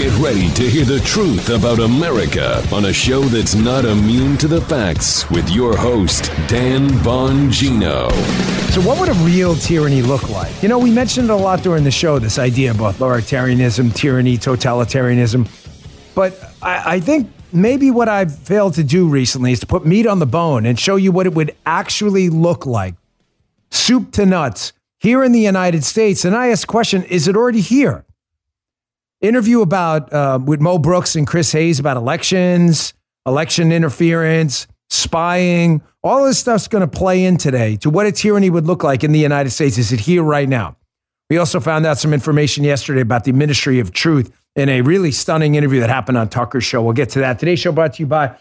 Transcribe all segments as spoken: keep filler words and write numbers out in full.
Get ready to hear the truth about America on a show that's not immune to the facts with your host, Dan Bongino. So what would a real tyranny look like? You know, we mentioned it a lot during the show, this idea of authoritarianism, tyranny, totalitarianism. But I, I think maybe what I've failed to do recently is to put meat on the bone and show you what it would actually look like, soup to nuts, here in the United States. And I ask the question, is it already here? Interview about uh, with Mo Brooks and Chris Hayes about elections, election interference, spying. All this stuff's going to play in today to what a tyranny would look like in the United States. Is it here right now? We also found out some information yesterday about the Ministry of Truth in a really stunning interview that happened on Tucker's show. We'll get to that. Today's show brought to you by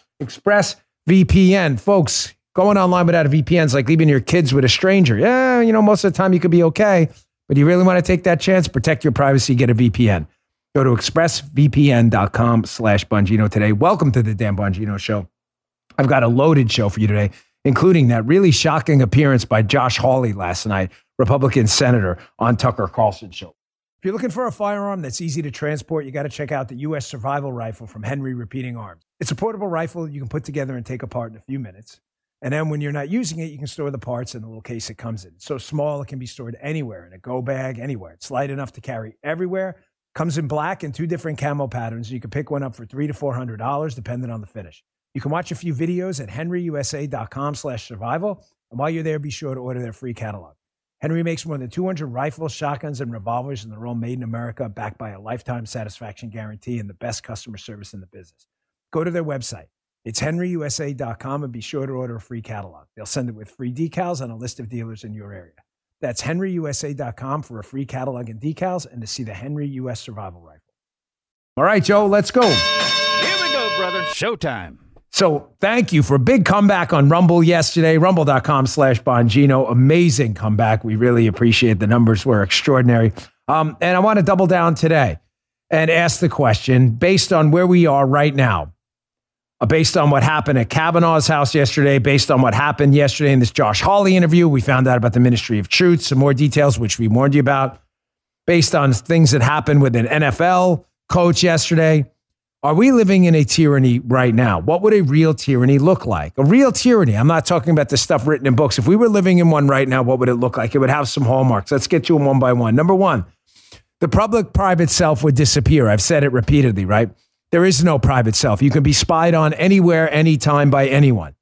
ExpressVPN. Folks, going online without a V P N is like leaving your kids with a stranger. Yeah, you know, most of the time you could be okay, but you really want to take that chance, protect your privacy, get a V P N. Go to expressvpn.com slash Bongino today. Welcome to the Dan Bongino Show. I've got a loaded show for you today, including that really shocking appearance by Josh Hawley last night, Republican senator, on Tucker Carlson show. If you're looking for a firearm that's easy to transport, you got to check out the U S Survival Rifle from Henry Repeating Arms. It's a portable rifle you can put together and take apart in a few minutes. And then when you're not using it, you can store the parts in the little case it comes in. It's so small, it can be stored anywhere, in a go bag, anywhere. It's light enough to carry everywhere. Comes in black and two different camo patterns. You can pick one up for three to four hundred dollars, depending on the finish. You can watch a few videos at henryusa.com slash survival. And while you're there, be sure to order their free catalog. Henry makes more than two hundred rifles, shotguns, and revolvers, and they're all made in America, backed by a lifetime satisfaction guarantee and the best customer service in the business. Go to their website. It's henry u s a dot com and be sure to order a free catalog. They'll send it with free decals and a list of dealers in your area. That's henry u s a dot com for a free catalog and decals and to see the Henry U S Survival Rifle. All right, Joe, let's go. Here we go, brother. Showtime. So thank you for a big comeback on Rumble yesterday, rumble.com slash Bongino. Amazing comeback. We really appreciate the numbers were extraordinary. Um, and I want to double down today and ask the question, based on where we are right now, Uh, based on what happened at Kavanaugh's house yesterday, based on what happened yesterday in this Josh Hawley interview, we found out about the Ministry of Truth, some more details, which we warned you about, based on things that happened with an N F L coach yesterday. Are we living in a tyranny right now? What would a real tyranny look like? A real tyranny. I'm not talking about the stuff written in books. If we were living in one right now, what would it look like? It would have some hallmarks. Let's get to them one by one. Number one, the public-private self would disappear. I've said it repeatedly, right? There is no private self. You can be spied on anywhere, anytime by anyone.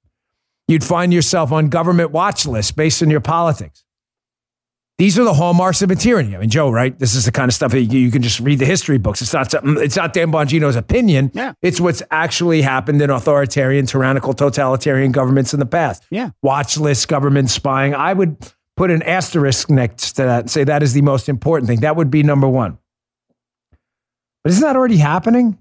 You'd find yourself on government watch lists based on your politics. These are the hallmarks of a tyranny. I mean, Joe, right? This is the kind of stuff that you, you can just read the history books. It's not something, it's not Dan Bongino's opinion. Yeah. It's what's actually happened in authoritarian, tyrannical, totalitarian governments in the past. Yeah. Watch lists, government spying. I would put an asterisk next to that and say that is the most important thing. That would be number one. But isn't that already happening?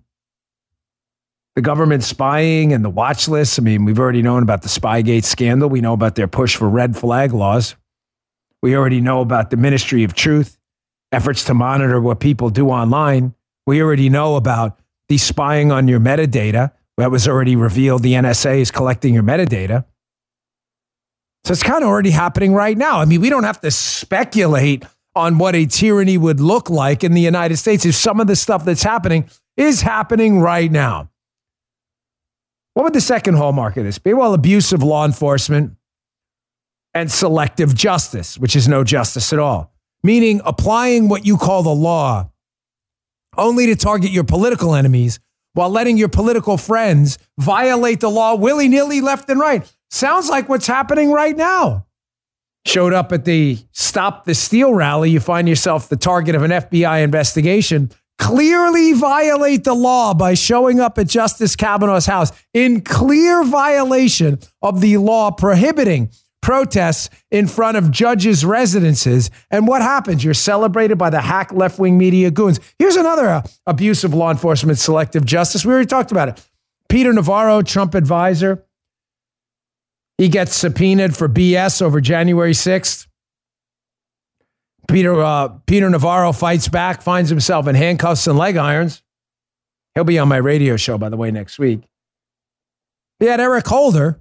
The government spying and the watch lists. I mean, we've already known about the Spygate scandal. We know about their push for red flag laws. We already know about the Ministry of Truth, efforts to monitor what people do online. We already know about the spying on your metadata. That was already revealed. The N S A is collecting your metadata. So it's kind of already happening right now. I mean, we don't have to speculate on what a tyranny would look like in the United States if some of the stuff that's happening is happening right now. What would the second hallmark of this be? Well, abuse of law enforcement and selective justice, which is no justice at all. Meaning applying what you call the law only to target your political enemies while letting your political friends violate the law willy-nilly left and right. Sounds like what's happening right now. Showed up at the Stop the Steal rally, you find yourself the target of an F B I investigation. Clearly violate the law by showing up at Justice Kavanaugh's house in clear violation of the law prohibiting protests in front of judges' residences. And what happens? You're celebrated by the hack left-wing media goons. Here's another uh, abuse of law enforcement selective justice. We already talked about it. Peter Navarro, Trump advisor, he gets subpoenaed for B S over January sixth. Peter uh, Peter Navarro fights back, finds himself in handcuffs and leg irons. He'll be on my radio show, by the way, next week. He had Eric Holder,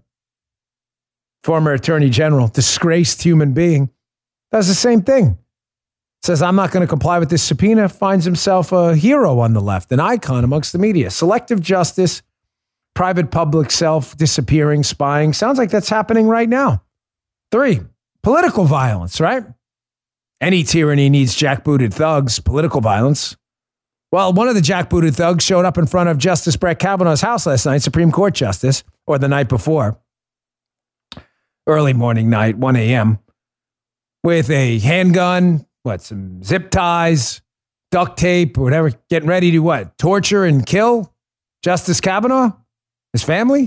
former attorney general, disgraced human being, does the same thing. says, I'm not going to comply with this subpoena, finds himself a hero on the left, an icon amongst the media. Selective justice, private public self, disappearing, spying. Sounds like that's happening right now. Three, political violence, right? Any tyranny needs jackbooted thugs, political violence. Well, one of the jackbooted thugs showed up in front of Justice Brett Kavanaugh's house last night, Supreme Court Justice, or the night before, early morning night, one a.m., with a handgun, what, some zip ties, duct tape, or whatever, getting ready to what, torture and kill Justice Kavanaugh, his family?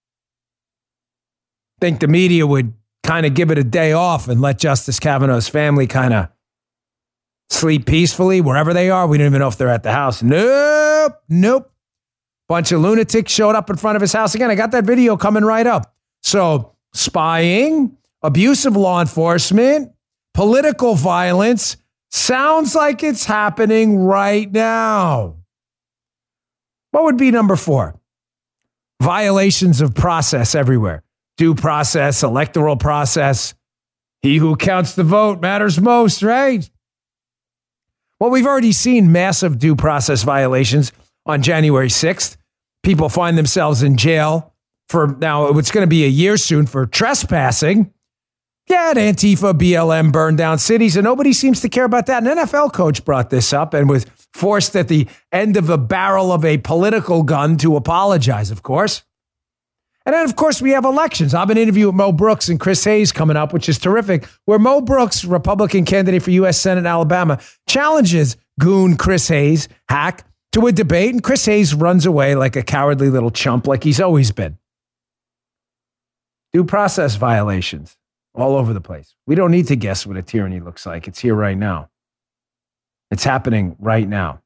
Think the media would kind of give it a day off and let Justice Kavanaugh's family kind of sleep peacefully wherever they are. We don't even know if they're at the house. Nope, nope. Bunch of lunatics showed up in front of his house. Again, I got that video coming right up. So spying, abuse of law enforcement, political violence, sounds like it's happening right now. What would be number four? Violations of process everywhere. Due process, electoral process. He who counts the vote matters most, right? Well, we've already seen massive due process violations on January sixth. People find themselves in jail for now, it's going to be a year soon for trespassing. Yeah, Antifa, B L M burned down cities, and nobody seems to care about that. An N F L coach brought this up and was forced at the end of a barrel of a political gun to apologize, of course. And then, of course, we have elections. I have an interview with Mo Brooks and Chris Hayes coming up, which is terrific, where Mo Brooks, Republican candidate for U S Senate in Alabama, challenges goon Chris Hayes, hack, to a debate, and Chris Hayes runs away like a cowardly little chump like he's always been. Due process violations all over the place. We don't need to guess what a tyranny looks like. It's here right now. It's happening right now.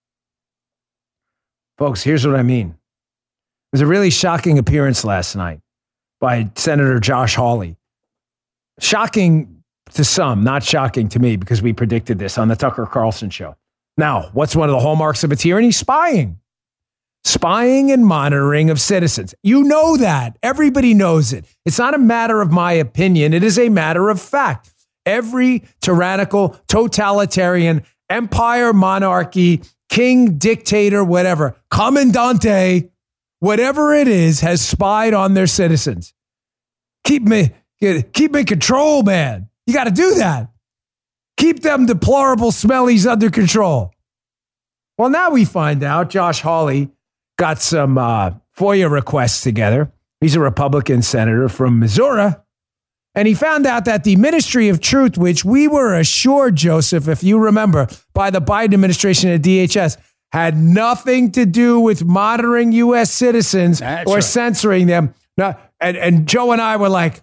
Folks, here's what I mean. It was a really shocking appearance last night by Senator Josh Hawley. Shocking to some, not shocking to me, because we predicted this on the Tucker Carlson show. Now, what's one of the hallmarks of a tyranny? Spying. Spying and monitoring of citizens. You know that. Everybody knows it. It's not a matter of my opinion. It is a matter of fact. Every tyrannical, totalitarian, empire, monarchy, king, dictator, whatever, commandante, whatever it is, has spied on their citizens. Keep me, keep me in control, man. You got to do that. Keep them deplorable smellies under control. Well, now we find out Josh Hawley got some uh, FOIA requests together. He's a Republican senator from Missouri. And he found out that the Ministry of Truth, which we were assured, Joseph, if you remember, by the Biden administration at D H S, had nothing to do with monitoring U S citizens That's or right. censoring them. No, and, and Joe and I were like,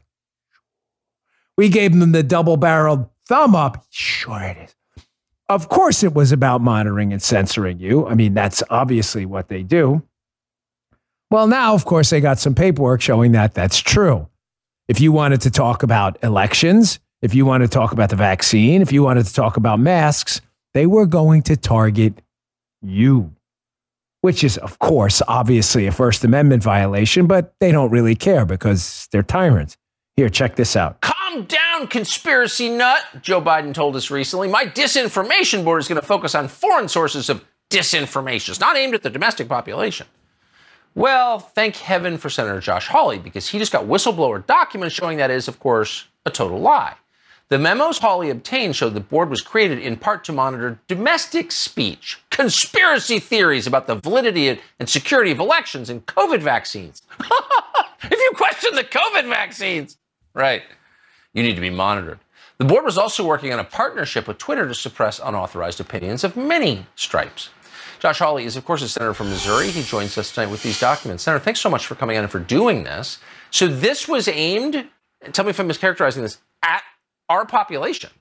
we gave them the double-barreled thumb up. Sure it is. Of course it was about monitoring and censoring you. I mean, that's obviously what they do. Well, now, of course, they got some paperwork showing that that's true. If you wanted to talk about elections, if you wanted to talk about the vaccine, if you wanted to talk about masks, they were going to target you, which is, of course, obviously a First Amendment violation, but they don't really care because they're tyrants. Here, check this out. Calm down, conspiracy nut, Joe Biden told us recently. My disinformation board is going to focus on foreign sources of disinformation. It's not aimed at the domestic population. Well, thank heaven for Senator Josh Hawley, because he just got whistleblower documents showing that is, of course, a total lie. The memos Hawley obtained showed the board was created in part to monitor domestic speech, conspiracy theories about the validity and security of elections, and COVID vaccines. If you question the COVID vaccines, right, you need to be monitored. The board was also working on a partnership with Twitter to suppress unauthorized opinions of many stripes. Josh Hawley is, of course, a senator from Missouri. He joins us tonight with these documents. Senator, thanks so much for coming on and for doing this. So this was aimed, tell me if I'm mischaracterizing this, at our population.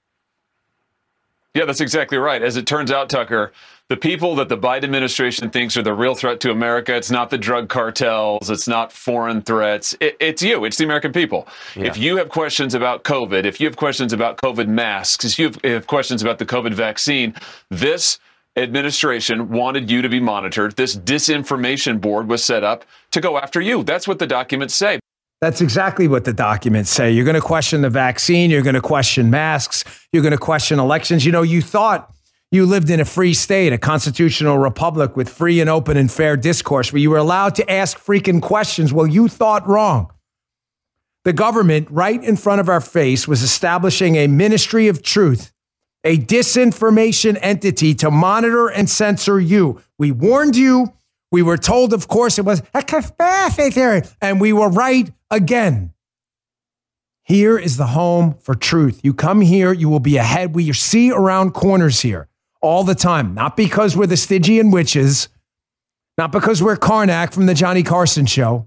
Yeah, that's exactly right. As it turns out, Tucker, the people that the Biden administration thinks are the real threat to America, it's not the drug cartels, it's not foreign threats, it, it's you, it's the American people. Yeah. If you have questions about COVID, if you have questions about COVID masks, if you have, if you have questions about the COVID vaccine, this administration wanted you to be monitored. This disinformation board was set up to go after you. That's what the documents say. That's exactly what the documents say. You're going to question the vaccine. You're going to question masks. You're going to question elections. You know, you thought you lived in a free state, a constitutional republic with free and open and fair discourse where you were allowed to ask freaking questions. Well, you thought wrong. The government, right in front of our face, was establishing a ministry of truth, a disinformation entity to monitor and censor you. We warned you. We were told, of course, it was a conspiracy theory, and we were right again. Here is the home for truth. You come here, you will be ahead. We see around corners here all the time, not because we're the Stygian witches, not because we're Karnak from the Johnny Carson show,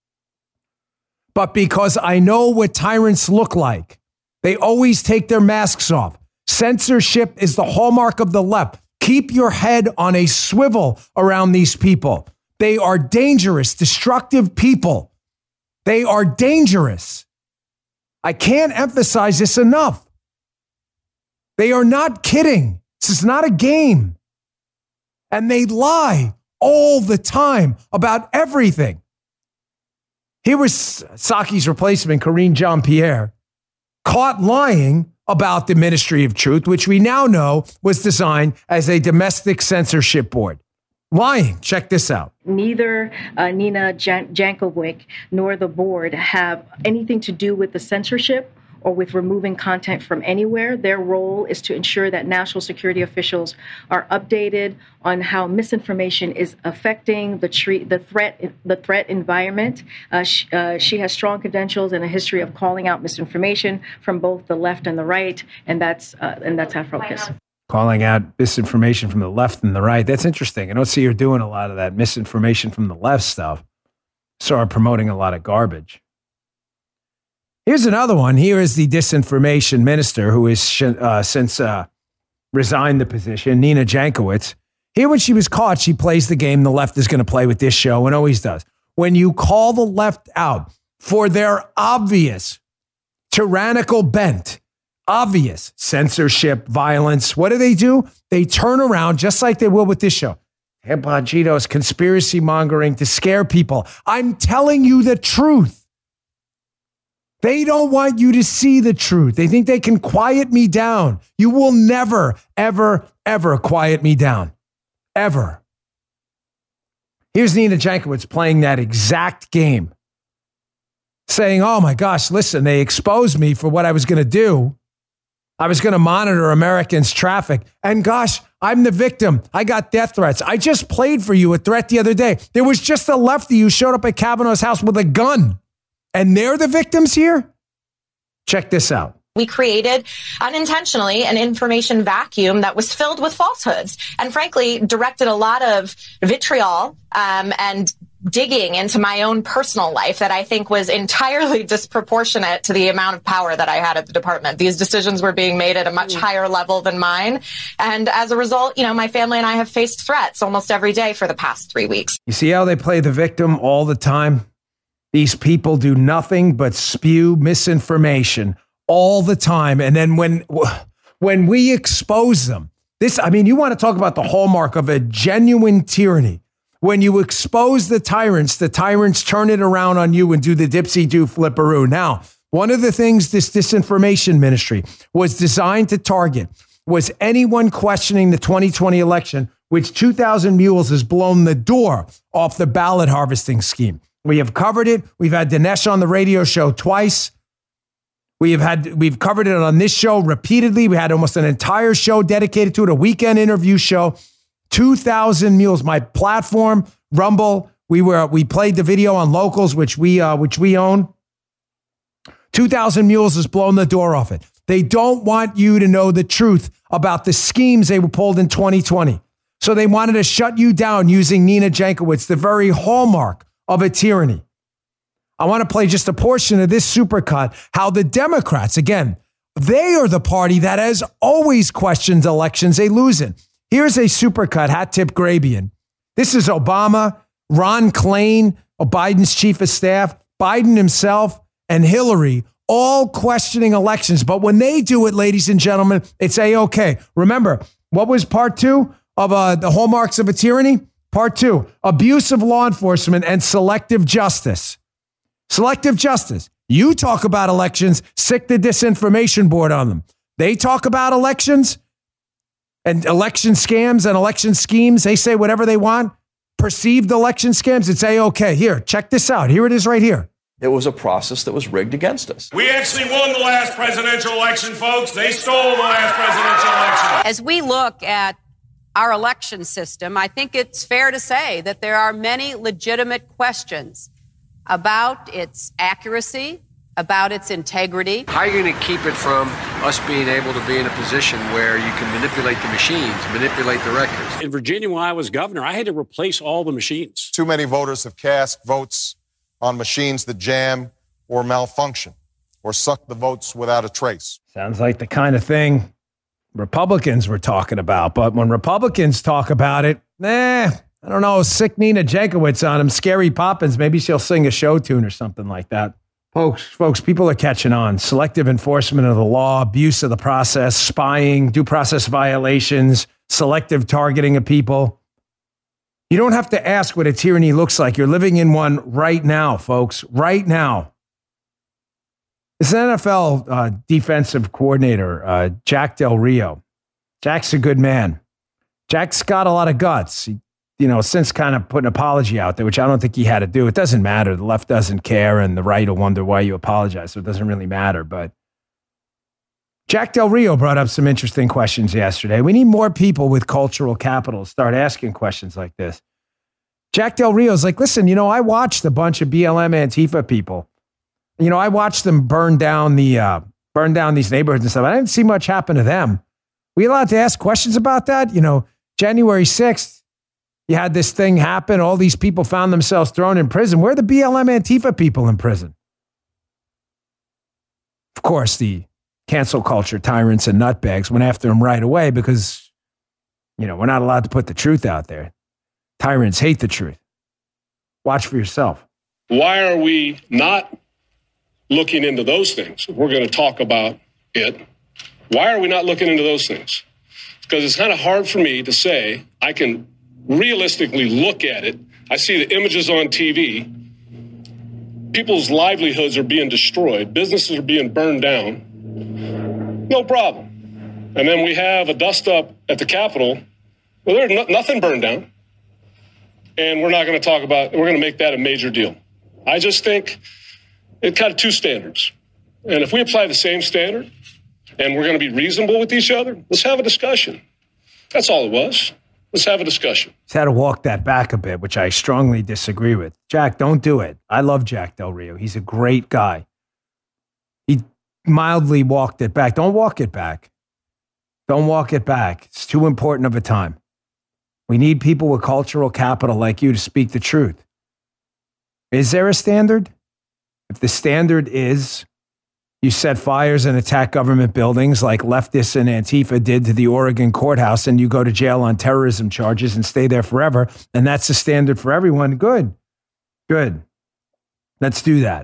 but because I know what tyrants look like. They always take their masks off. Censorship is the hallmark of the left. Keep your head on a swivel around these people. They are dangerous, destructive people. They are dangerous. I can't emphasize this enough. They are not kidding. This is not a game. And they lie all the time about everything. Here was Psaki's replacement, Karine Jean-Pierre, caught lying about the Ministry of Truth, which we now know was designed as a domestic censorship board. Lying. Check this out. Neither uh, Nina Jan- Jankowicz nor the board have anything to do with the censorship or with removing content from anywhere. Their role is to ensure that national security officials are updated on how misinformation is affecting the tre- the threat the threat environment. Uh, sh- uh, she has strong credentials and a history of calling out misinformation from both the left and the right, and that's uh, and that's our focus. Calling out misinformation from the left and the right. That's interesting. I don't see her doing a lot of that misinformation from the left stuff. So her promoting a lot of garbage. Here's another one. Here is the disinformation minister who has uh, since uh, resigned the position, Nina Jankowicz. Here, when she was caught, she plays the game the left is going to play with this show and always does. When you call the left out for their obvious tyrannical bent, obvious censorship, violence, what do they do? They turn around just like they will with this show. Bongino's conspiracy mongering to scare people. I'm telling you the truth. They don't want you to see the truth. They think they can quiet me down. You will never, ever, ever quiet me down. Ever. Here's Nina Jankowicz playing that exact game. Saying, oh my gosh, listen, they exposed me for what I was going to do. I was going to monitor Americans' traffic. And gosh, I'm the victim. I got death threats. I just played for you a threat the other day. There was just a lefty who showed up at Kavanaugh's house with a gun. And they're the victims here? Check this out. We created unintentionally an information vacuum that was filled with falsehoods and frankly directed a lot of vitriol um, and digging into my own personal life that I think was entirely disproportionate to the amount of power that I had at the department. These decisions were being made at a much higher level than mine. And as a result, you know, my family and I have faced threats almost every day for the past three weeks. You see how they play the victim all the time? These people do nothing but spew misinformation all the time. And then when when we expose them, this, I mean, you want to talk about the hallmark of a genuine tyranny. When you expose the tyrants, the tyrants turn it around on you and do the dipsy-do flipperoo. Now, one of the things this disinformation ministry was designed to target was anyone questioning the twenty twenty election, which two thousand Mules has blown the door off the ballot harvesting scheme. We have covered it. We've had Dinesh on the radio show twice. We have had, we've covered it on this show repeatedly. We had almost an entire show dedicated to it, a weekend interview show. two thousand Mules, my platform, Rumble. We were, we played the video on Locals, which we, uh, which we own. two thousand Mules has blown the door off it. They don't want you to know the truth about the schemes they were pulled in twenty twenty. So they wanted to shut you down using Nina Jankowicz, the very hallmark of a tyranny. I want to play just a portion of this supercut, how the Democrats, again, they are the party that has always questioned elections they lose in. Here's a supercut, hat tip Grabian. This is Obama, Ron Klain, Biden's chief of staff, Biden himself, and Hillary, all questioning elections. But when they do it, ladies and gentlemen, it's A-OK. Remember, what was part two of uh, the hallmarks of a tyranny? Part two, abuse of law enforcement and selective justice. Selective justice. You talk about elections, sick the disinformation board on them. They talk about elections and election scams and election schemes. They say whatever they want. Perceived election scams and say, okay, here, check this out. Here it is right here. It was a process that was rigged against us. We actually won the last presidential election, folks. They stole the last presidential election. As we look at our election system, I think it's fair to say that there are many legitimate questions about its accuracy, about its integrity. How are you going to keep it from us being able to be in a position where you can manipulate the machines, manipulate the records? In Virginia, when I was governor, I had to replace all the machines. Too many voters have cast votes on machines that jam or malfunction or suck the votes without a trace. Sounds like the kind of thing Republicans were talking about. But when Republicans talk about it, eh, I don't know, sick Nina Jankowicz on him, Scary Poppins. Maybe she'll sing a show tune or something like that. Folks, folks, people are catching on. Selective enforcement of the law, abuse of the process, spying, due process violations, selective targeting of people. You don't have to ask what a tyranny looks like. You're living in one right now, folks, right now. This N F L uh, defensive coordinator, uh, Jack Del Rio. Jack's a good man. Jack's got a lot of guts. He, you know, since kind of put an apology out there, which I don't think he had to do. It doesn't matter. The left doesn't care, and the right will wonder why you apologize, so it doesn't really matter. But Jack Del Rio brought up some interesting questions yesterday. We need more people with cultural capital to start asking questions like this. Jack Del Rio's like, listen, you know, I watched a bunch of B L M Antifa people. You know, I watched them burn down the uh, burn down these neighborhoods and stuff. I didn't see much happen to them. We allowed to ask questions about that? You know, January sixth, you had this thing happen. All these people found themselves thrown in prison. Where are the B L M Antifa people in prison? Of course, the cancel culture tyrants and nutbags went after them right away because, you know, we're not allowed to put the truth out there. Tyrants hate the truth. Watch for yourself. Why are we not looking into those things? If we're going to talk about it, why are we not looking into those things? Because it's kind of hard for me to say I can realistically look at it. I see the images on T V. People's livelihoods are being destroyed. Businesses are being burned down. No problem. And then we have a dust up at the Capitol. Well, there's no, nothing burned down. And we're not going to talk about, we're going to make that a major deal. I just think it's kind of two standards. And if we apply the same standard and we're going to be reasonable with each other, let's have a discussion. That's all it was. Let's have a discussion. He's had to walk that back a bit, which I strongly disagree with. Jack, don't do it. I love Jack Del Rio. He's a great guy. He mildly walked it back. Don't walk it back. Don't walk it back. It's too important of a time. We need people with cultural capital like you to speak the truth. Is there a standard? If the standard is you set fires and attack government buildings like leftists and Antifa did to the Oregon courthouse, and you go to jail on terrorism charges and stay there forever, and that's the standard for everyone, good. Good. Let's do that.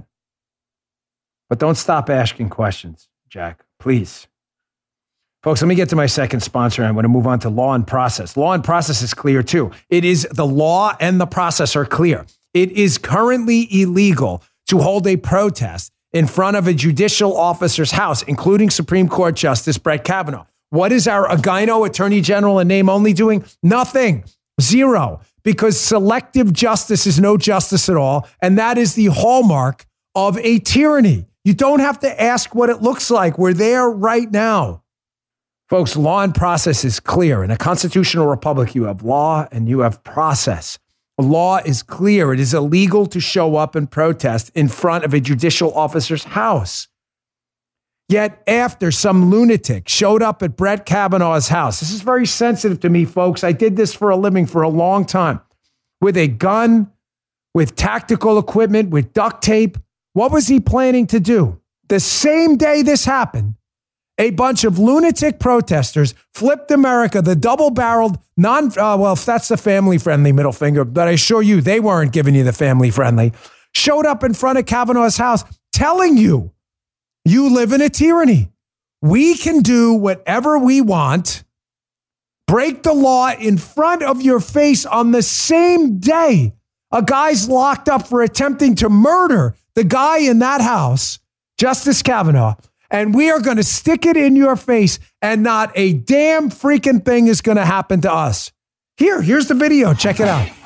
But don't stop asking questions, Jack, please. Folks, let me get to my second sponsor. I'm going to move on to law and process. Law and process is clear too. It is the law and the process are clear. It is currently illegal to hold a protest in front of a judicial officer's house, including Supreme Court Justice Brett Kavanaugh. What is our Agino Attorney General in name only doing? Nothing. Zero. Because selective justice is no justice at all. And that is the hallmark of a tyranny. You don't have to ask what it looks like. We're there right now. Folks, law and process is clear. In a constitutional republic, you have law and you have process. Law is clear. It is illegal to show up and protest in front of a judicial officer's house. Yet after some lunatic showed up at Brett Kavanaugh's house, this is very sensitive to me, folks. I did this for a living for a long time. With a gun, with tactical equipment, with duct tape. What was he planning to do? The same day this happened, a bunch of lunatic protesters flipped America, the double-barreled, non, uh, well, if that's the family-friendly middle finger, but I assure you they weren't giving you the family-friendly, showed up in front of Kavanaugh's house telling you, you live in a tyranny. We can do whatever we want, break the law in front of your face on the same day. A guy's locked up for attempting to murder the guy in that house, Justice Kavanaugh, and we are going to stick it in your face, and not a damn freaking thing is going to happen to us. Here, here's the video. Check it out.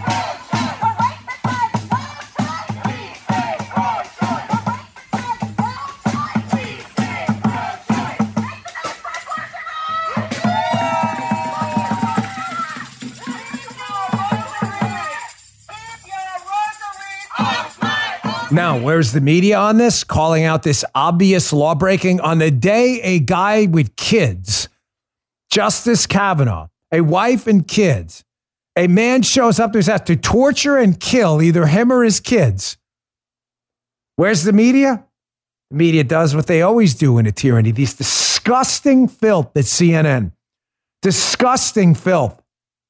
Now, where's the media on this? Calling out this obvious law breaking on the day a guy with kids, Justice Kavanaugh, a wife and kids, a man shows up to his house to torture and kill either him or his kids. Where's the media? The media does what they always do in a tyranny. These disgusting filth at C N N. Disgusting filth.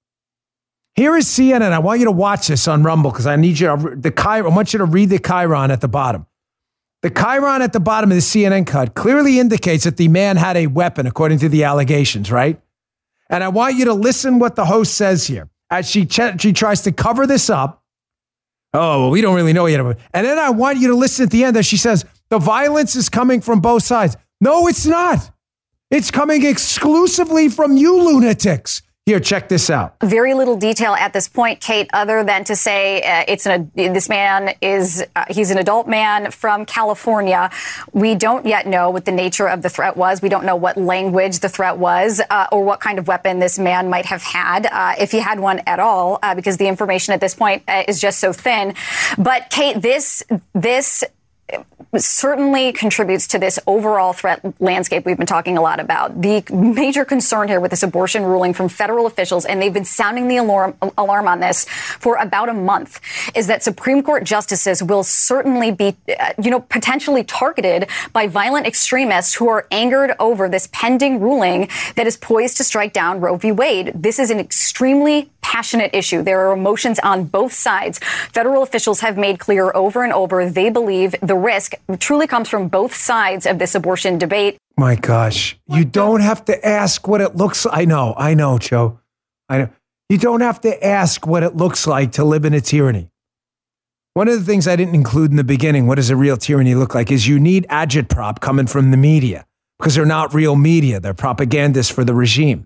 Here is C N N. I want you to watch this on Rumble because I need you to, the Chi- I want you to read the chyron at the bottom. The chyron at the bottom of the C N N cut clearly indicates that the man had a weapon, according to the allegations, right? And I want you to listen what the host says here as she ch- she tries to cover this up. Oh, well, we don't really know yet. And then I want you to listen at the end as she says, the violence is coming from both sides. No, it's not. It's coming exclusively from you lunatics. Here, check this out. Very little detail at this point, Kate, other than to say uh, it's an, this man is, uh, he's an adult man from California. We don't yet know what the nature of the threat was. We don't know what language the threat was uh, or what kind of weapon this man might have had, uh, if he had one at all, uh, because the information at this point uh, is just so thin. But, Kate, this, this, certainly contributes to this overall threat landscape we've been talking a lot about. The major concern here with this abortion ruling from federal officials, and they've been sounding the alarm, alarm on this for about a month, is that Supreme Court justices will certainly be, uh, you know, potentially targeted by violent extremists who are angered over this pending ruling that is poised to strike down Roe v. Wade. This is an extremely passionate issue. There are emotions on both sides. Federal officials have made clear over and over they believe the risk truly comes from both sides of this abortion debate. My gosh, you don't have to ask what it looks like. I know, I know, Joe. I know. You don't have to ask what it looks like to live in a tyranny. One of the things I didn't include in the beginning, what does a real tyranny look like, is you need agitprop coming from the media because they're not real media. They're propagandists for the regime.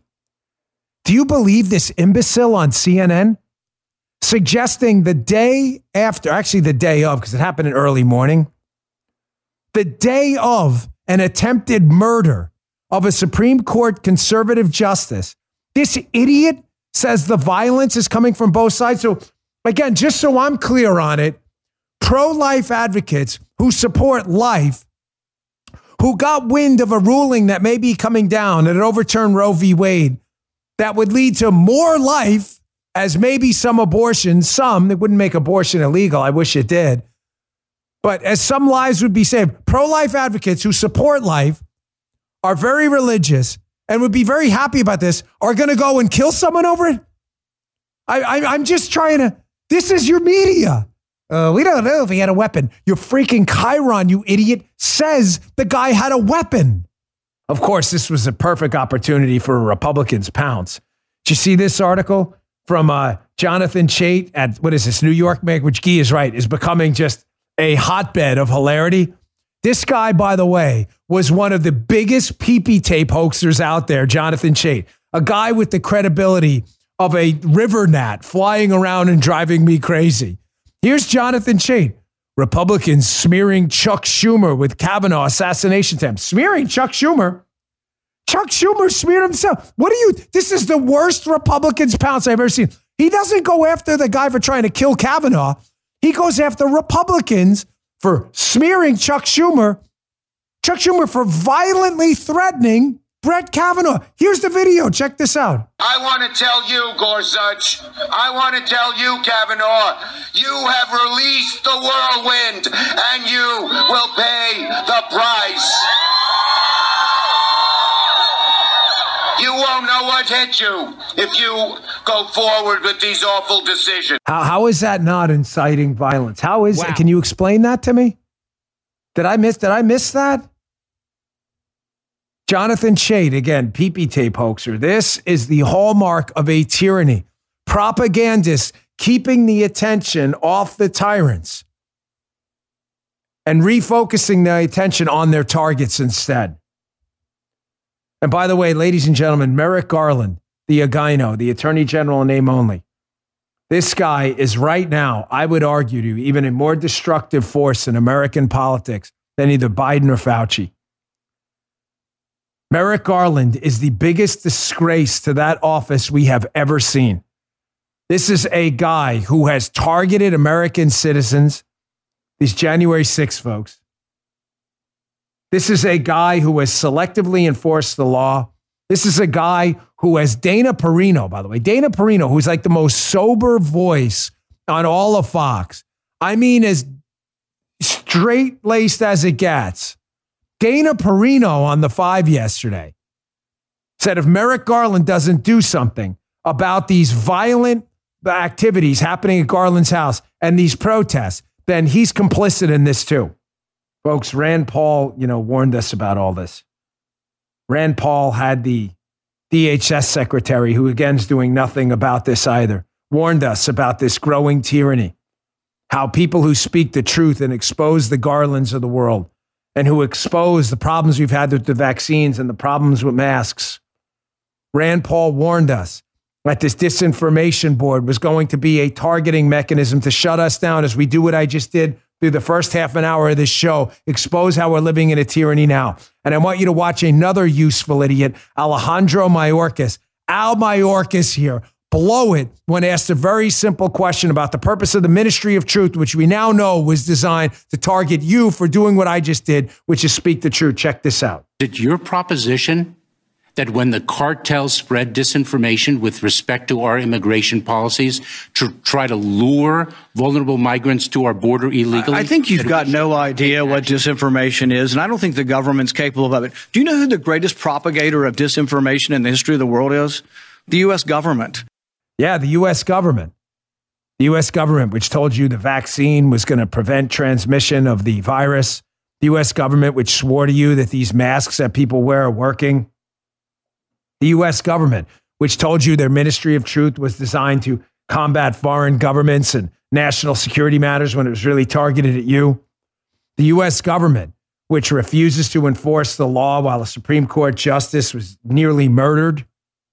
Do you believe this imbecile on C N N suggesting the day after, actually the day of, because it happened in early morning, the day of an attempted murder of a Supreme Court conservative justice, this idiot says the violence is coming from both sides. So again, just so I'm clear on it, pro-life advocates who support life, who got wind of a ruling that may be coming down that overturned Roe v. Wade, that would lead to more life, as maybe some abortions, some, it wouldn't make abortion illegal. I wish it did. But as some lives would be saved, pro-life advocates who support life, are very religious, and would be very happy about this, are going to go and kill someone over it? I, I, I'm just trying to, this is your media. Uh, we don't know if he had a weapon. Your freaking chyron, you idiot, says the guy had a weapon. Of course, this was a perfect opportunity for Republicans' pounce. Did you see this article from uh, Jonathan Chait at, what is this, New York Mag, which Guy is right, is becoming just a hotbed of hilarity. This guy, by the way, was one of the biggest pee-pee tape hoaxers out there, Jonathan Chait, a guy with the credibility of a river gnat flying around and driving me crazy. Here's Jonathan Chait. Republicans smearing Chuck Schumer with Kavanaugh assassination attempt. Smearing Chuck Schumer? Chuck Schumer smeared himself. What are you? This is the worst Republicans pounce I've ever seen. He doesn't go after the guy for trying to kill Kavanaugh. He goes after Republicans for smearing Chuck Schumer. Chuck Schumer for violently threatening Brett Kavanaugh. Here's the video. Check this out. I want to tell you, Gorsuch, I want to tell you, Kavanaugh, you have released the whirlwind and you will pay the price. You won't know what hit you if you go forward with these awful decisions. How, how is that not inciting violence? How is wow. it? Can you explain that to me? Did I miss, did I miss that? Jonathan Chait, again, pee-pee tape hoaxer. This is the hallmark of a tyranny. Propagandists keeping the attention off the tyrants. and refocusing the attention on their targets instead. And by the way, ladies and gentlemen, Merrick Garland, the Agino, the Attorney General in name only, this guy is right now, I would argue to you, even a more destructive force in American politics than either Biden or Fauci. Merrick Garland is the biggest disgrace to that office we have ever seen. This is a guy who has targeted American citizens, these January sixth folks. This is a guy who has selectively enforced the law. This is a guy who has Dana Perino, by the way. Dana Perino, who's like the most sober voice on all of Fox. I mean, as straight-laced as it gets. Dana Perino on the Five yesterday said if Merrick Garland doesn't do something about these violent activities happening at Garland's house and these protests, then he's complicit in this too. Folks, Rand Paul, you know, warned us about all this. Rand Paul had the D H S secretary, who again is doing nothing about this either, warned us about this growing tyranny, how people who speak the truth and expose the Garlands of the world and who expose the problems we've had with the vaccines and the problems with masks. Rand Paul warned us that this disinformation board was going to be a targeting mechanism to shut us down as we do what I just did through the first half an hour of this show, expose how we're living in a tyranny now. And I want you to watch another useful idiot, Alejandro Mayorkas. Al Mayorkas here, blow it when asked a very simple question about the purpose of the Ministry of Truth, which we now know was designed to target you for doing what I just did, which is speak the truth. Check this out. Is it your proposition that when the cartels spread disinformation with respect to our immigration policies to try to lure vulnerable migrants to our border illegally? I think you've got no idea what disinformation is, and I don't think the government's capable of it. Do you know who the greatest propagator of disinformation in the history of the world is? The U S government. Yeah, the U S government. The U S government, which told you the vaccine was going to prevent transmission of the virus. The U S government, which swore to you that these masks that people wear are working. The U S government, which told you their Ministry of Truth was designed to combat foreign governments and national security matters when it was really targeted at you. The U S government, which refuses to enforce the law while a Supreme Court justice was nearly murdered.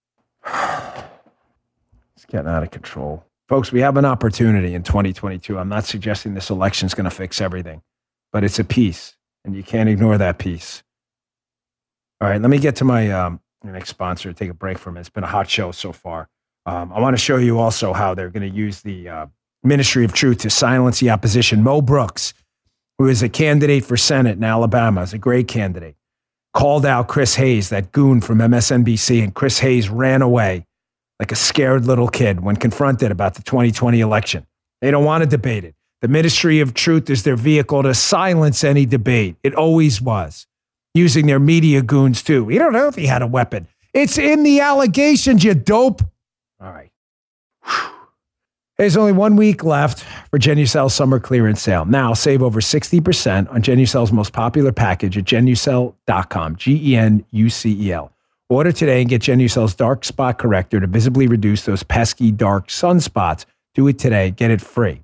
It's getting out of control. Folks, we have an opportunity in twenty twenty-two. I'm not suggesting this election is going to fix everything, but it's a piece, and you can't ignore that piece. All right, let me get to my um, next sponsor, take a break from it. It's been a hot show so far. Um, I want to show you also how they're going to use the uh, Ministry of Truth to silence the opposition. Mo Brooks, who is a candidate for Senate in Alabama, is a great candidate, called out Chris Hayes, that goon from M S N B C, and Chris Hayes ran away like a scared little kid when confronted about the twenty twenty election. They don't want to debate it. The Ministry of Truth is their vehicle to silence any debate. It always was. Using their media goons, too. We don't know if he had a weapon. It's in the allegations, you dope. All right. Whew. There's only one week left for Genucell's summer clearance sale. Now, save over sixty percent on Genucell's most popular package at Genucell dot com, G E N U C E L. Order today and get Genucell's Dark Spot Corrector to visibly reduce those pesky dark sunspots. Do it today. Get it free.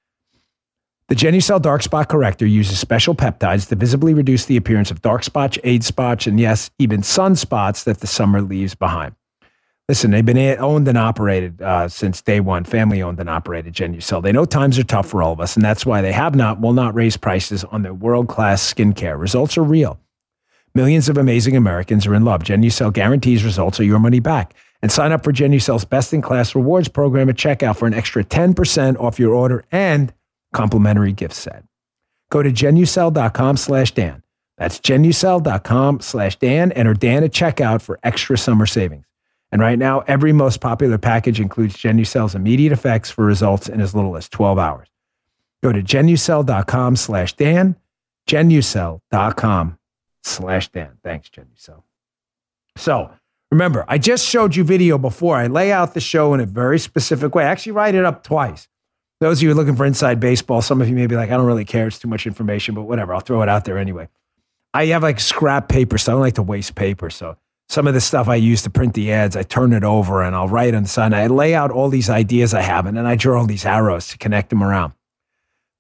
The Genucell Dark Spot Corrector uses special peptides to visibly reduce the appearance of dark spots, age spots, and yes, even sunspots that the summer leaves behind. Listen, they've been owned and operated uh, since day one, family owned and operated Genucell. They know times are tough for all of us, and that's why they have not, will not raise prices on their world-class skincare. Results are real. Millions of amazing Americans are in love. Genucell guarantees results or your money back. And sign up for Genucell's best-in-class rewards program at checkout for an extra ten percent off your order and complimentary gift set. Go to Genucell dot com slash Dan. That's Genucell dot com slash Dan. Enter Dan at checkout for extra summer savings. And right now, every most popular package includes Genucell's immediate effects for results in as little as twelve hours. Go to Genucell dot com slash Dan. Genucell dot com slash Dan. Thanks, Genucell. So, remember, I just showed you video before. I lay out the show in a very specific way. I actually write it up twice. Those of you who are looking for inside baseball, some of you may be like, I don't really care. It's too much information, but whatever. I'll throw it out there anyway. I have like scrap paper, so I don't like to waste paper. So some of the stuff I use to print the ads, I turn it over and I'll write on the side. I lay out all these ideas I have, and then I draw all these arrows to connect them around.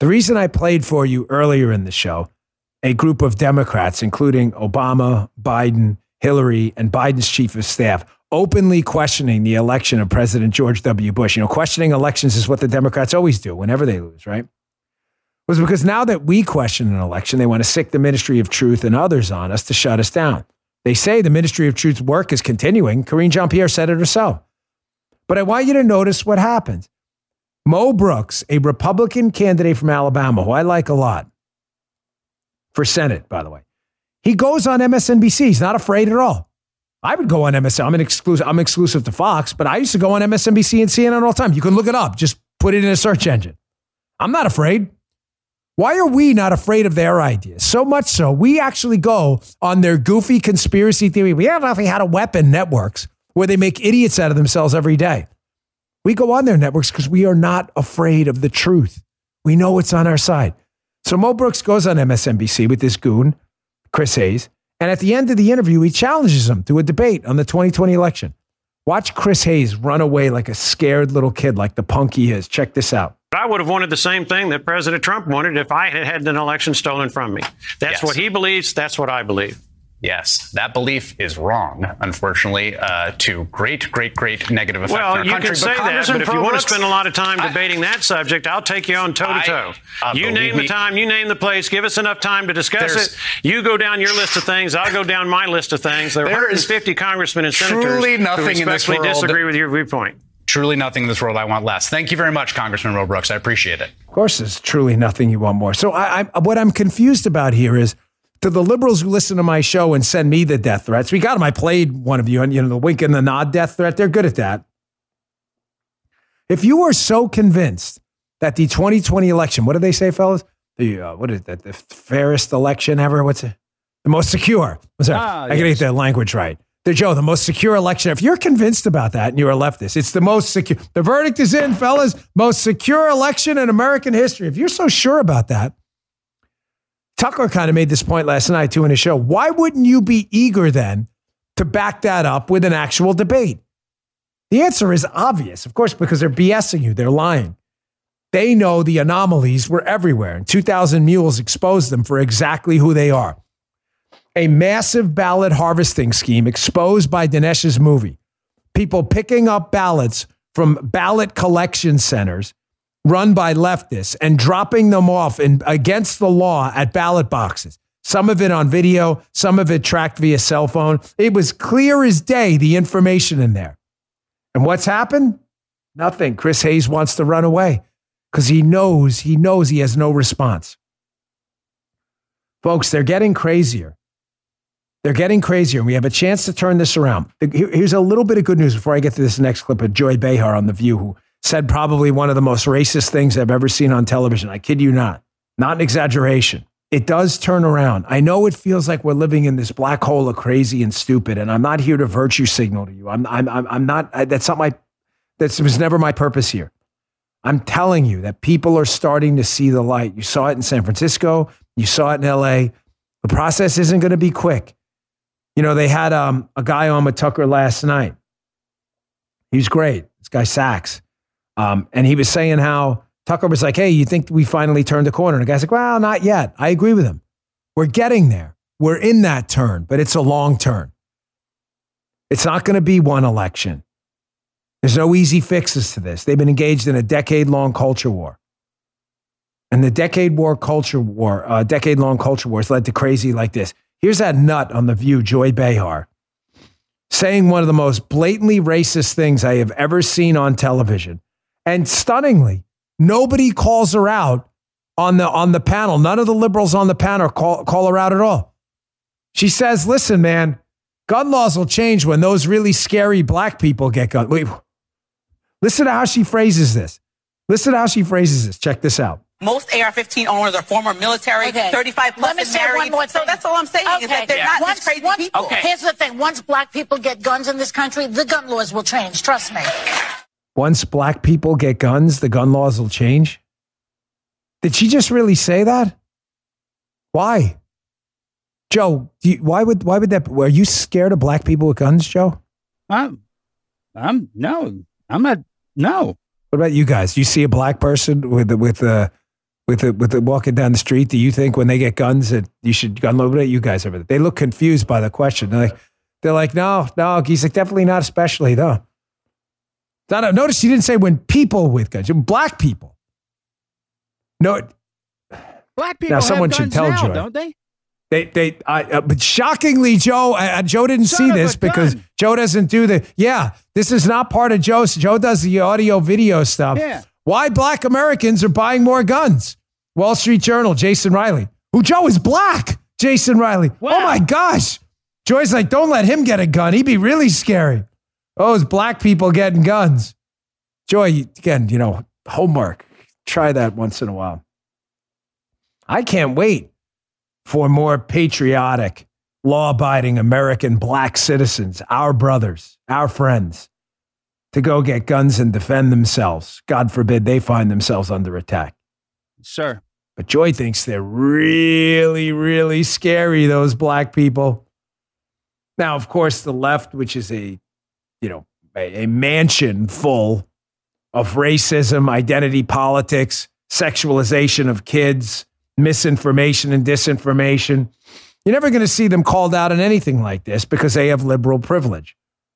The reason I played for you earlier in the show, a group of Democrats, including Obama, Biden, Hillary, and Biden's chief of staff, openly questioning the election of President George W. Bush. You know, questioning elections is what the Democrats always do whenever they lose, right? Was because now that we question an election, they want to sick the Ministry of Truth and others on us to shut us down. They say the Ministry of Truth's work is continuing. Karine Jean-Pierre said it herself. But I want you to notice what happens. Mo Brooks, a Republican candidate from Alabama, who I like a lot, for Senate, by the way, he goes on M S N B C. He's not afraid at all. I would go on M S N B C. I'm an exclusive. I'm exclusive to Fox, but I used to go on M S N B C and C N N all the time. You can look it up. Just put it in a search engine. I'm not afraid. Why are we not afraid of their ideas? So much so, we actually go on their goofy conspiracy theory. We have nothing how to weapon networks where they make idiots out of themselves every day. We go on their networks because we are not afraid of the truth. We know it's on our side. So Mo Brooks goes on M S N B C with this goon, Chris Hayes, and at the end of the interview, he challenges him to a debate on the twenty twenty election. Watch Chris Hayes run away like a scared little kid, like the punk he is. Check this out. I would have wanted the same thing that President Trump wanted if I had had an election stolen from me. That's Yes. what he believes. That's what I believe. Yes, that belief is wrong, unfortunately, uh, to great, great, great negative effect on Well, our you country. can say that, but if you want to spend a lot of time debating that subject, I'll take you on toe-to-toe. I- uh, You believe name me- the time, you name the place, give us enough time to discuss There's- it. You go down your list of things, I'll go down my list of things. There are There one hundred is fifty congressmen and senators truly who nothing in this respectfully world- disagree with your viewpoint. Truly nothing in this world I want less. Thank you very much, Congressman Mo Brooks. I appreciate it. Of course, there's truly nothing you want more. So I, I, what I'm confused about here is, to the liberals who listen to my show and send me the death threats, we got them. I played one of you, and you know the wink and the nod death threat. They're good at that. If you are so convinced that the twenty twenty election, what do they say, fellas? The uh, what is that? The fairest election ever? What's it? The most secure. What's that? Ah, I can yes. get that language right. The Joe, the most secure election. If you're convinced about that and you're a leftist, it's the most secure. The verdict is in, fellas. Most secure election in American history. If you're so sure about that, Tucker kind of made this point last night too in his show. Why wouldn't you be eager then to back that up with an actual debate? The answer is obvious, of course, because they're BSing you. They're lying. They know the anomalies were everywhere, and two thousand Mules exposed them for exactly who they are. A massive ballot harvesting scheme exposed by Dinesh's movie. People picking up ballots from ballot collection centers run by leftists and dropping them off in, against the law at ballot boxes. Some of it on video, some of it tracked via cell phone. It was clear as day, the information in there. And what's happened? Nothing. Chris Hayes wants to run away because he knows, he knows he has no response. Folks, they're getting crazier. They're getting crazier, and we have a chance to turn this around. Here's a little bit of good news before I get to this next clip of Joy Behar on The View, who said probably one of the most racist things I've ever seen on television. I kid you not. Not an exaggeration. It does turn around. I know it feels like we're living in this black hole of crazy and stupid, and I'm not here to virtue signal to you. I'm, I'm, I'm I'm not, I, that's not my, that was never my purpose here. I'm telling you that people are starting to see the light. You saw it in San Francisco. You saw it in L A. The process isn't going to be quick. You know, they had um, a guy on with Tucker last night. He was great. This guy Sachs. Um, and he was saying how Tucker was like, hey, you think we finally turned the corner? And the guy's like, well, not yet. I agree with him. We're getting there. We're in that turn, but it's a long turn. It's not going to be one election. There's no easy fixes to this. They've been engaged in a decade-long culture war. And the decade war culture war, uh, decade-long culture wars led to crazy like this. Here's that nut on The View, Joy Behar, saying one of the most blatantly racist things I have ever seen on television. And stunningly, nobody calls her out on the on the panel. None of the liberals on the panel call, call her out at all. She says, listen, man, gun laws will change when those really scary black people get guns. Wait, listen to how she phrases this. Listen to how she phrases this. Check this out. Most A R fifteen owners are former military, Okay. thirty-five plus Let me and say married. one more So thing. that's all I'm saying is that they're Yeah. not once, just crazy once, people. Here's the thing. Once black people get guns in this country, the gun laws will change. Trust me. Once black people get guns, the gun laws will change. Did she just really say that? Why? Joe, do you, why would why would that? Are you scared of black people with guns, Joe? I'm, I'm no, I'm not. No. What about you guys? Do you see a black person with with uh, with the, with the walking down the street? Do you think when they get guns that you should gun load it? You guys over there. They look confused by the question. They're like, they're like, no, no. He's like, definitely not especially, though. Notice she didn't say when people with guns, black people. No. Black people now someone have should guns tell now, Joy. don't they? They, they, I, uh, but shockingly, Joe, uh, Joe didn't Son see of this a because gun. Joe doesn't do the, yeah, this is not part of Joe's. Joe does the audio video stuff. Yeah. Why black Americans are buying more guns. Wall Street Journal, Jason Riley, who Joe is black. Jason Riley. Wow. Oh my gosh. Joy's like, don't let him get a gun. He'd be really scary. Oh, it's black people getting guns. Joy, again, you know, homework. Try that once in a while. I can't wait for more patriotic, law-abiding American black citizens, our brothers, our friends, to go get guns and defend themselves. God forbid they find themselves under attack. Sir. But Joy thinks they're really, really scary, those black people. Now, of course, the left, which is a, you know, a, a mansion full of racism, identity politics, sexualization of kids, misinformation and disinformation. You're never going to see them called out on anything like this because they have liberal privilege.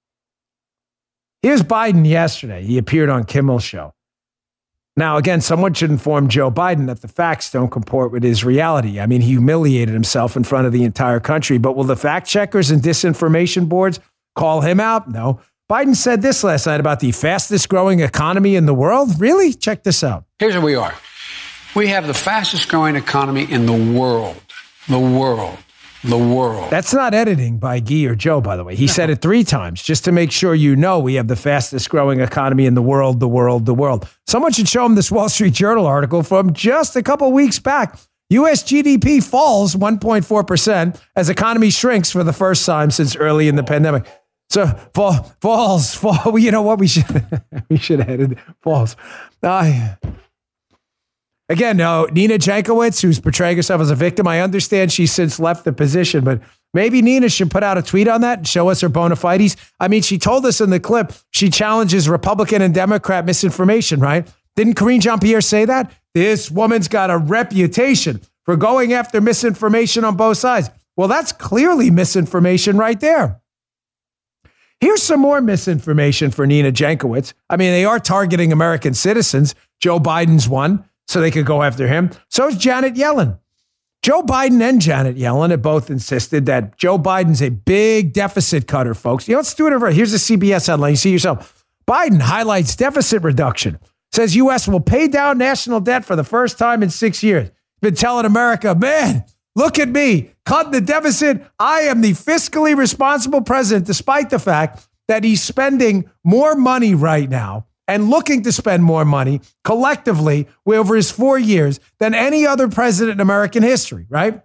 Here's Biden yesterday. He appeared on Kimmel's show. Now, again, someone should inform Joe Biden that the facts don't comport with his reality. I mean, he humiliated himself in front of the entire country. But will the fact checkers and disinformation boards call him out? No. Biden said this last night about the fastest growing economy in the world. Really? Check this out. Here's where we are. We have the fastest growing economy in the world. The world. The world. That's not editing by Guy or Joe, by the way. He no. said it three times just to make sure you know we have the fastest growing economy in the world, the world, the world. Someone should show him this Wall Street Journal article from just a couple weeks back. U S G D P falls one point four percent as economy shrinks for the first time since early in the pandemic. So fall, falls, fall. Well, you know what? We should we should have added falls. Uh, Again, no, Nina Jankowicz, who's portraying herself as a victim, I understand she's since left the position, but maybe Nina should put out a tweet on that and show us her bona fides. I mean, she told us in the clip she challenges Republican and Democrat misinformation, right? Didn't Karine Jean-Pierre say that? This woman's got a reputation for going after misinformation on both sides. Well, that's clearly misinformation right there. Here's some more misinformation for Nina Jankowicz. I mean, they are targeting American citizens. Joe Biden's one. So they could go after him. So is Janet Yellen. Joe Biden and Janet Yellen have both insisted that Joe Biden's a big deficit cutter, folks. You know, let's do it over. Here's a C B S headline. You see yourself. Biden highlights deficit reduction. Says U S will pay down national debt for the first time in six years. Been telling America, man, look at me, cutting the deficit. I am the fiscally responsible president, despite the fact that he's spending more money right now and looking to spend more money collectively over his four years than any other president in American history, right?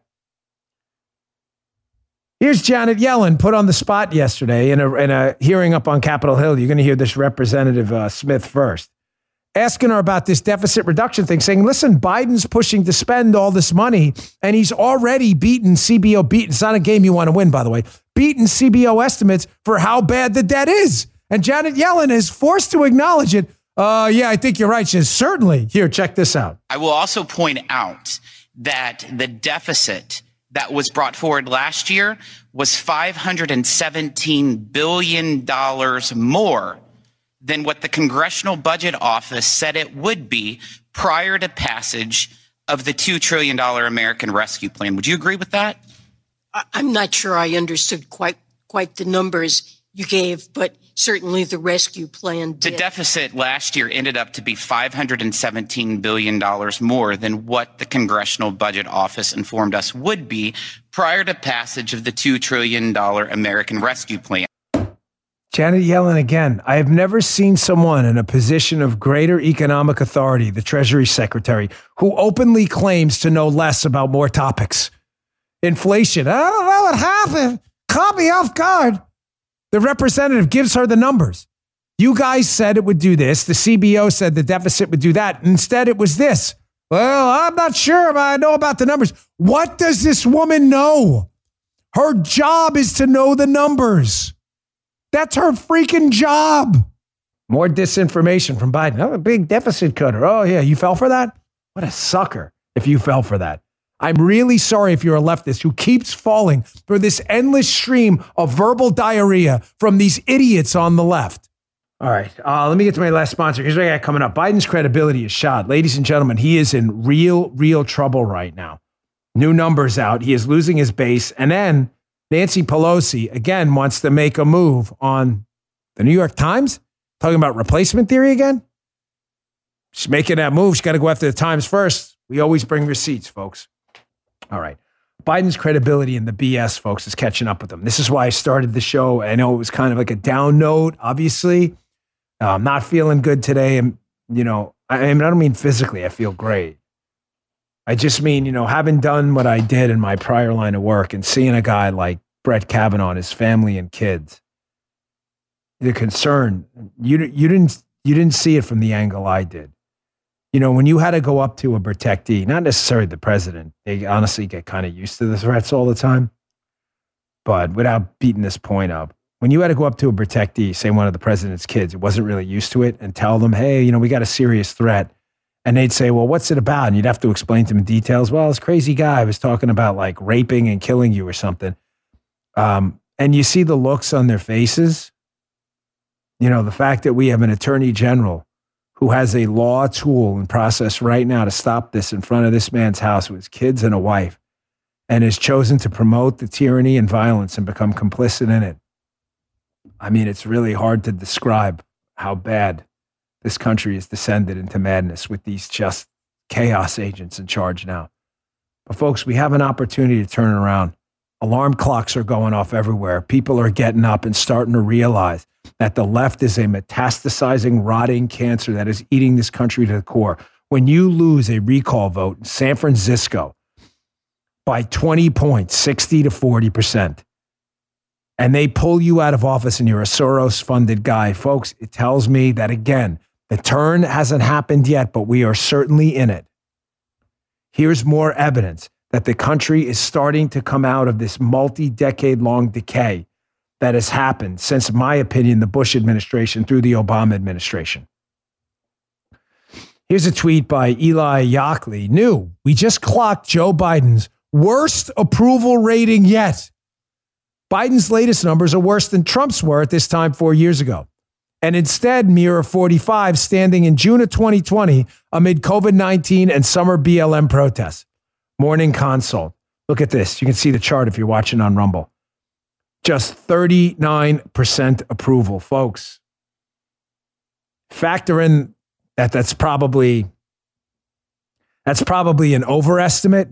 Here's Janet Yellen put on the spot yesterday in a, in a hearing up on Capitol Hill. You're going to hear this Representative uh, Smith first, asking her about this deficit reduction thing, saying, listen, Biden's pushing to spend all this money, and he's already beaten C B O, beaten, it's not a game you want to win, by the way, beaten C B O estimates for how bad the debt is. And Janet Yellen is forced to acknowledge it. Uh, yeah, I think you're right. She says, certainly. Here, check this out. I will also point out that the deficit that was brought forward last year was five hundred seventeen billion dollars more than what the Congressional Budget Office said it would be prior to passage of the two trillion dollars American Rescue Plan. Would you agree with that? I'm not sure I understood quite quite the numbers you gave, but certainly the rescue plan did. The deficit last year ended up to be five hundred seventeen billion dollars more than what the Congressional Budget Office informed us would be prior to passage of the two trillion dollars American Rescue Plan. Janet Yellen again. I have never seen someone in a position of greater economic authority, the Treasury Secretary, who openly claims to know less about more topics. Inflation. I don't know what happened. Caught me off guard. The representative gives her the numbers. You guys said it would do this. The C B O said the deficit would do that. Instead, it was this. Well, I'm not sure, but I know about the numbers. What does this woman know? Her job is to know the numbers. That's her freaking job. More disinformation from Biden. Oh, a big deficit cutter. Oh, yeah. You fell for that? What a sucker if you fell for that. I'm really sorry if you're a leftist who keeps falling for this endless stream of verbal diarrhea from these idiots on the left. All right, uh, let me get to my last sponsor. Here's what I got coming up. Biden's credibility is shot. Ladies and gentlemen, he is in real, real trouble right now. New numbers out. He is losing his base. And then Nancy Pelosi, again, wants to make a move on the New York Times, talking about replacement theory again. She's making that move. She's got to go after the Times first. We always bring receipts, folks. All right. Biden's credibility in the B S, folks, is catching up with him. This is why I started the show. I know it was kind of like a down note, obviously. Uh, I'm not feeling good today. And, you know, I, I mean, I don't mean physically. I feel great. I just mean, you know, having done what I did in my prior line of work and seeing a guy like Brett Kavanaugh and his family and kids, the concern, you, you, didn't, you didn't see it from the angle I did. You know, when you had to go up to a protectee, not necessarily the president, they honestly get kind of used to the threats all the time. But without beating this point up, when you had to go up to a protectee, say one of the president's kids, it wasn't really used to it, and tell them, hey, you know, we got a serious threat. And they'd say, well, what's it about? And you'd have to explain to them in details. Well, this crazy guy was talking about like raping and killing you or something. Um, and you see the looks on their faces. You know, the fact that we have an attorney general who has a law tool and process right now to stop this in front of this man's house with his kids and a wife, and has chosen to promote the tyranny and violence and become complicit in it. I mean, it's really hard to describe how bad this country has descended into madness with these just chaos agents in charge now. But folks, we have an opportunity to turn it around. Alarm clocks are going off everywhere. People are getting up and starting to realize that the left is a metastasizing, rotting cancer that is eating this country to the core. When you lose a recall vote in San Francisco by twenty points, sixty to forty percent, and they pull you out of office and you're a Soros-funded guy, folks, it tells me that, again, the turn hasn't happened yet, but we are certainly in it. Here's more evidence that the country is starting to come out of this multi-decade-long decay that has happened since, in my opinion, the Bush administration through the Obama administration. Here's a tweet by Eli Yockley. New, we just clocked Joe Biden's worst approval rating yet. Biden's latest numbers are worse than Trump's were at this time four years ago. And instead mirror forty-five, standing in June of twenty twenty amid COVID nineteen and summer B L M protests. Morning Consult. Look at this. You can see the chart if you're watching on Rumble. Just thirty-nine percent approval, folks. Factor in that that's probably that's probably an overestimate.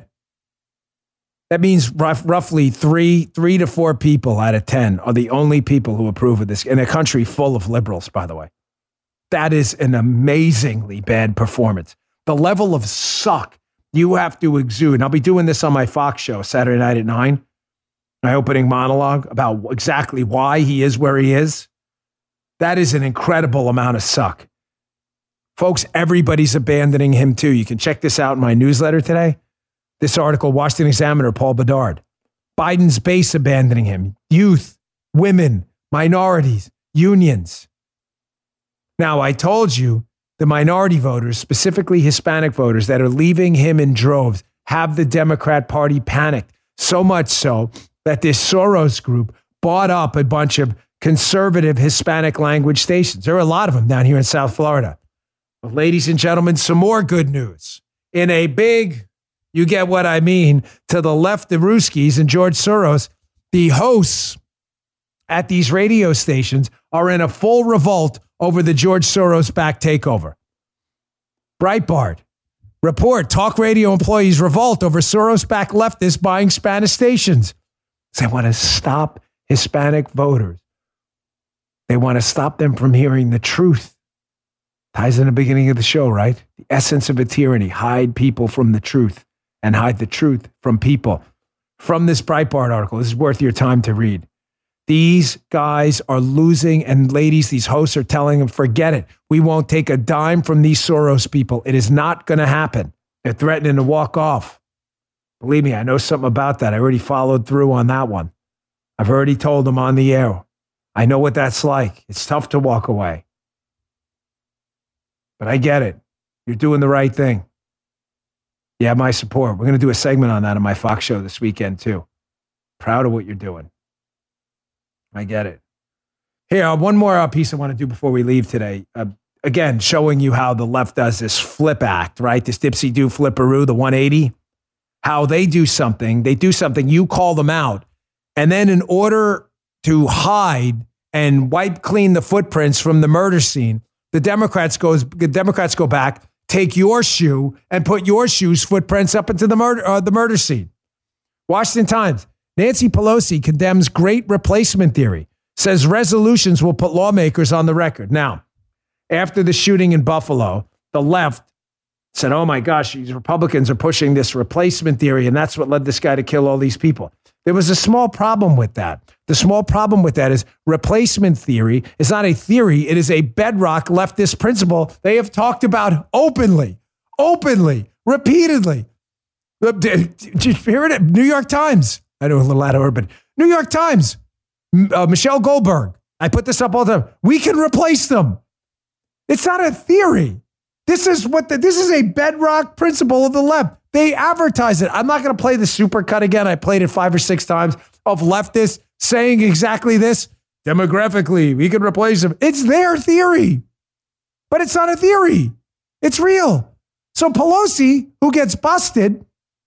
That means rough, roughly three, three to four people out of ten are the only people who approve of this in a country full of liberals, by the way. That is an amazingly bad performance. The level of suck you have to exude. And I'll be doing this on my Fox show Saturday night at nine. My opening monologue about exactly why he is where he is. That is an incredible amount of suck. Folks, everybody's abandoning him too. You can check this out in my newsletter today. This article, Washington Examiner, Paul Bedard. Biden's base abandoning him. Youth, women, minorities, unions. Now, I told you the minority voters, specifically Hispanic voters that are leaving him in droves, have the Democrat Party panicked. So much so that this Soros group bought up a bunch of conservative Hispanic language stations. There are a lot of them down here in South Florida. But ladies and gentlemen, some more good news. In a big, you get what I mean, to the left of Ruskies and George Soros, the hosts at these radio stations are in a full revolt over the George Soros-backed takeover. Breitbart. Report, talk radio employees revolt over Soros-backed leftists buying Spanish stations. They want to stop Hispanic voters. They want to stop them from hearing the truth. Ties in the beginning of the show, right? The essence of a tyranny, hide people from the truth and hide the truth from people. From this Breitbart article, this is worth your time to read. These guys are losing, and ladies, these hosts are telling them, forget it. We won't take a dime from these Soros people. It is not going to happen. They're threatening to walk off. Believe me, I know something about that. I already followed through on that one. I've already told them on the air. I know what that's like. It's tough to walk away. But I get it. You're doing the right thing. You have my support. We're going to do a segment on that on my Fox show this weekend, too. Proud of what you're doing. I get it. Here, uh, one more uh, piece I want to do before we leave today. Uh, again, showing you how the left does this flip act, right? This dipsy-do flipperoo, the one eighty. How they do something. They do something. You call them out. And then in order to hide and wipe clean the footprints from the murder scene, the Democrats goes. The Democrats go back, take your shoe, and put your shoe's footprints up into the murder uh, the murder scene. Washington Times. Nancy Pelosi condemns great replacement theory. Says resolutions will put lawmakers on the record. Now, after the shooting in Buffalo, the left said, oh my gosh, these Republicans are pushing this replacement theory, and that's what led this guy to kill all these people. There was a small problem with that. The small problem with that is replacement theory is not a theory. It is a bedrock leftist principle they have talked about openly, openly, repeatedly. Did you hear it? New York Times. I know a little out of urban. New York Times. Uh, Michelle Goldberg. I put this up all the time. We can replace them. It's not a theory. This is what the, this is a bedrock principle of the left. They advertise it. I'm not going to play the supercut again. I played it five or six times of leftists saying exactly this. Demographically, we can replace them. It's their theory, but it's not a theory. It's real. So Pelosi, who gets busted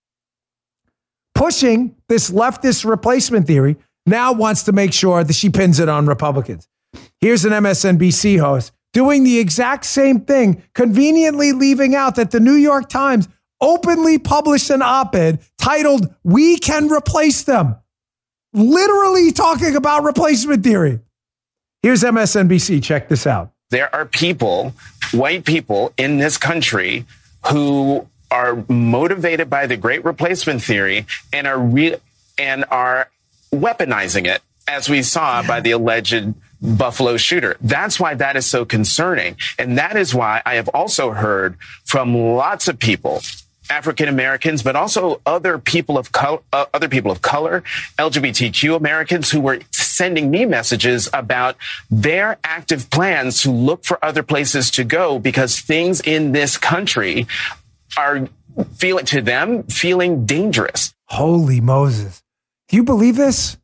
pushing this leftist replacement theory, now wants to make sure that she pins it on Republicans. Here's an M S N B C host doing the exact same thing, conveniently leaving out that the New York Times openly published an op-ed titled, "We Can Replace Them," literally talking about replacement theory. Here's M S N B C. Check this out. There are people, white people in this country who are motivated by the great replacement theory and are re- and are weaponizing it, as we saw yeah. by the alleged Buffalo shooter. That's why that is so concerning. And that is why I have also heard from lots of people, African Americans, but also other people of color, uh, other people of color, L G B T Q Americans, who were sending me messages about their active plans to look for other places to go because things in this country are feeling to them feeling dangerous. Holy Moses. Do you believe this?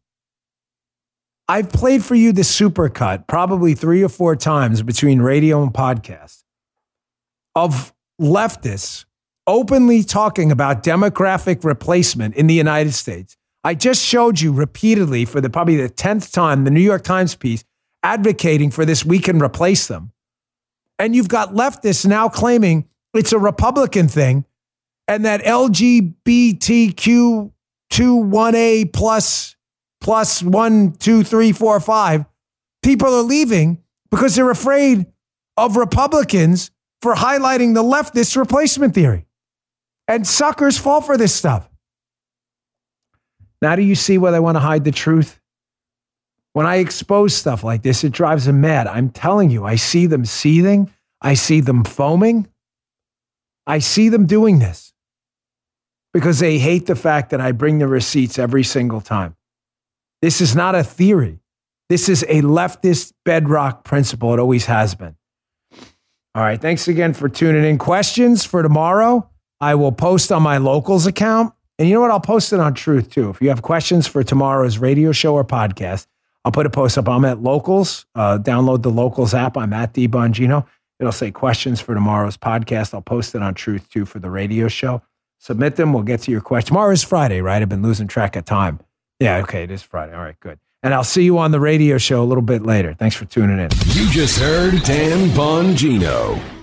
I've played for you the supercut probably three or four times between radio and podcast of leftists openly talking about demographic replacement in the United States. I just showed you repeatedly for the probably the tenth time the New York Times piece advocating for this, we can replace them. And you've got leftists now claiming it's a Republican thing and that L G B T Q two one A plus plus one, two, three, four, five, people are leaving because they're afraid of Republicans for highlighting the leftist replacement theory. And suckers fall for this stuff. Now do you see why they want to hide the truth? When I expose stuff like this, it drives them mad. I'm telling you, I see them seething. I see them foaming. I see them doing this because they hate the fact that I bring the receipts every single time. This is not a theory. This is a leftist bedrock principle. It always has been. All right. Thanks again for tuning in. Questions for tomorrow, I will post on my Locals account. And you know what? I'll post it on Truth, too. If you have questions for tomorrow's radio show or podcast, I'll put a post up. I'm at Locals. Uh, download the Locals app. I'm at D Bongino. It'll say questions for tomorrow's podcast. I'll post it on Truth, too, for the radio show. Submit them. We'll get to your question. Tomorrow is Friday, right? I've been losing track of time. Yeah, okay, it is Friday. All right, good. And I'll see you on the radio show a little bit later. Thanks for tuning in. You just heard Dan Bongino.